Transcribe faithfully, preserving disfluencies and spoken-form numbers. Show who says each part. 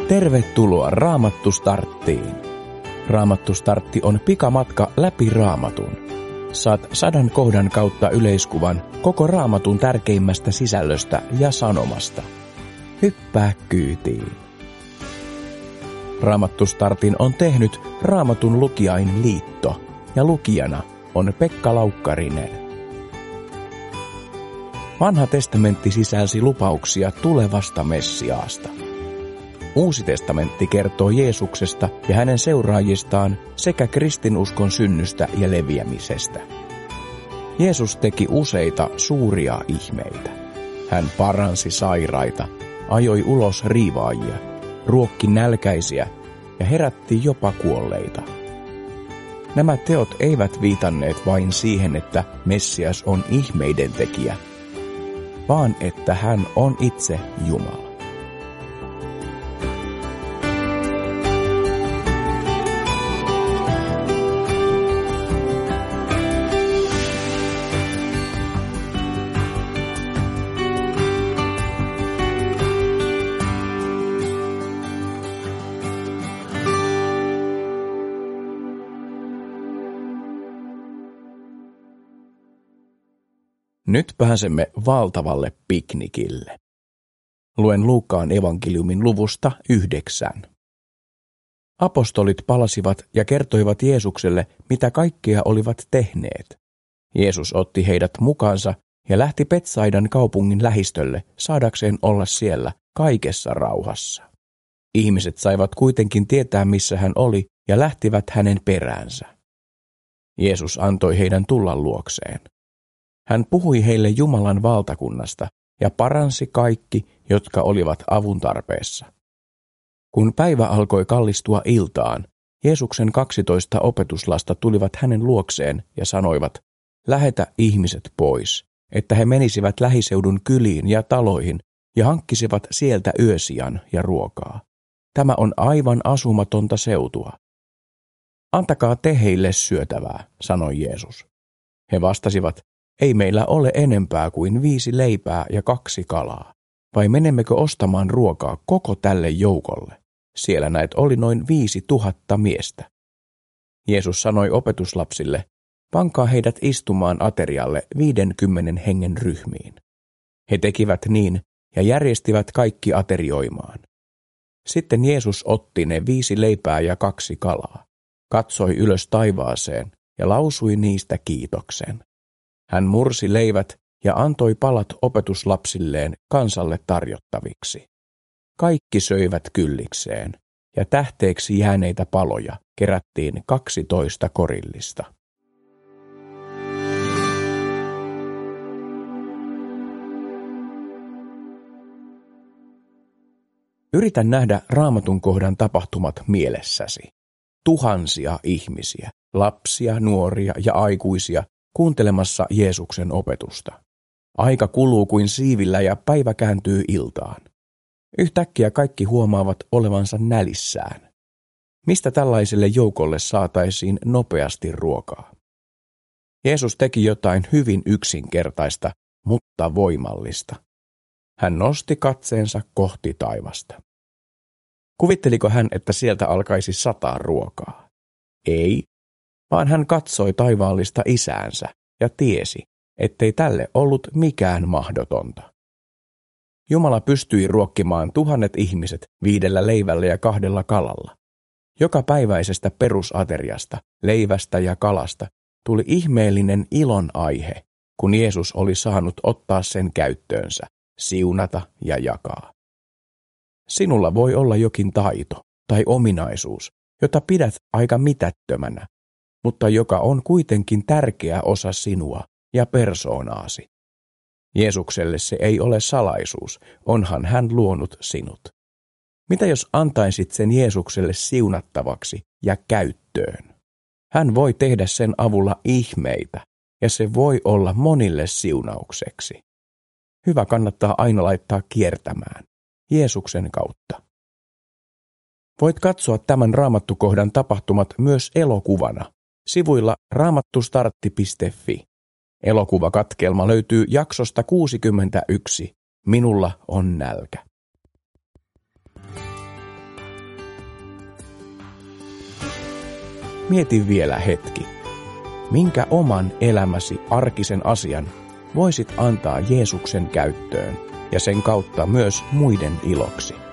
Speaker 1: Tervetuloa Raamattu Starttiin. Raamattu Startti on pikamatka läpi Raamatun. Saat sadan kohdan kautta yleiskuvan koko Raamatun tärkeimmästä sisällöstä ja sanomasta. Hyppää kyytiin. Raamattu Startin on tehnyt Raamatun lukijain liitto ja lukijana on Pekka Laukkarinen. Vanha testamentti sisälsi lupauksia tulevasta Messiaasta. Uusi testamentti kertoo Jeesuksesta ja hänen seuraajistaan sekä kristinuskon synnystä ja leviämisestä. Jeesus teki useita suuria ihmeitä. Hän paransi sairaita, ajoi ulos riivaajia, ruokki nälkäisiä ja herätti jopa kuolleita. Nämä teot eivät viitanneet vain siihen, että Messias on ihmeiden tekijä, vaan että hän on itse Jumala. Nyt pääsemme valtavalle piknikille. Luen Luukkaan evankeliumin luvusta yhdeksän. Apostolit palasivat ja kertoivat Jeesukselle, mitä kaikkea olivat tehneet. Jeesus otti heidät mukaansa ja lähti Betsaidan kaupungin lähistölle saadakseen olla siellä kaikessa rauhassa. Ihmiset saivat kuitenkin tietää, missä hän oli, ja lähtivät hänen peräänsä. Jeesus antoi heidän tulla luokseen. Hän puhui heille Jumalan valtakunnasta ja paransi kaikki, jotka olivat avun tarpeessa. Kun päivä alkoi kallistua iltaan, Jeesuksen kaksitoista opetuslasta tulivat hänen luokseen ja sanoivat, lähetä ihmiset pois, että he menisivät lähiseudun kyliin ja taloihin ja hankkisivat sieltä yösijan ja ruokaa. Tämä on aivan asumatonta seutua. Antakaa te heille syötävää, sanoi Jeesus. He vastasivat, ei meillä ole enempää kuin viisi leipää ja kaksi kalaa. Vai menemmekö ostamaan ruokaa koko tälle joukolle? Siellä näet oli noin viisi tuhatta miestä. Jeesus sanoi opetuslapsille, pankaa heidät istumaan aterialle viidenkymmenen hengen ryhmiin. He tekivät niin ja järjestivät kaikki aterioimaan. Sitten Jeesus otti ne viisi leipää ja kaksi kalaa, katsoi ylös taivaaseen ja lausui niistä kiitoksen. Hän mursi leivät ja antoi palat opetuslapsilleen kansalle tarjottaviksi. Kaikki söivät kyllikseen, ja tähteeksi jääneitä paloja kerättiin kaksitoista korillista. Yritä nähdä Raamatun kohdan tapahtumat mielessäsi. Tuhansia ihmisiä, lapsia, nuoria ja aikuisia, kuuntelemassa Jeesuksen opetusta. Aika kuluu kuin siivillä ja päivä kääntyy iltaan. Yhtäkkiä kaikki huomaavat olevansa nälissään. Mistä tällaiselle joukolle saataisiin nopeasti ruokaa? Jeesus teki jotain hyvin yksinkertaista, mutta voimallista. Hän nosti katseensa kohti taivasta. Kuvitteliko hän, että sieltä alkaisi sataa ruokaa? Ei. Vaan hän katsoi taivaallista isäänsä ja tiesi, ettei tälle ollut mikään mahdotonta. Jumala pystyi ruokkimaan tuhannet ihmiset viidellä leivällä ja kahdella kalalla. Joka päiväisestä perusateriasta, leivästä ja kalasta tuli ihmeellinen ilon aihe, kun Jeesus oli saanut ottaa sen käyttöönsä, siunata ja jakaa. Sinulla voi olla jokin taito tai ominaisuus, jota pidät aika mitättömänä, mutta joka on kuitenkin tärkeä osa sinua ja persoonaasi. Jeesukselle se ei ole salaisuus, onhan hän luonut sinut. Mitä jos antaisit sen Jeesukselle siunattavaksi ja käyttöön? Hän voi tehdä sen avulla ihmeitä, ja se voi olla monille siunaukseksi. Hyvä kannattaa aina laittaa kiertämään, Jeesuksen kautta. Voit katsoa tämän raamattukohdan tapahtumat myös elokuvana, sivuilla raamattustartti piste fi. Elokuvakatkelma löytyy jaksosta kuusikymmentäyksi. Minulla on nälkä. Mieti vielä hetki. Minkä oman elämäsi arkisen asian voisit antaa Jeesuksen käyttöön ja sen kautta myös muiden iloksi?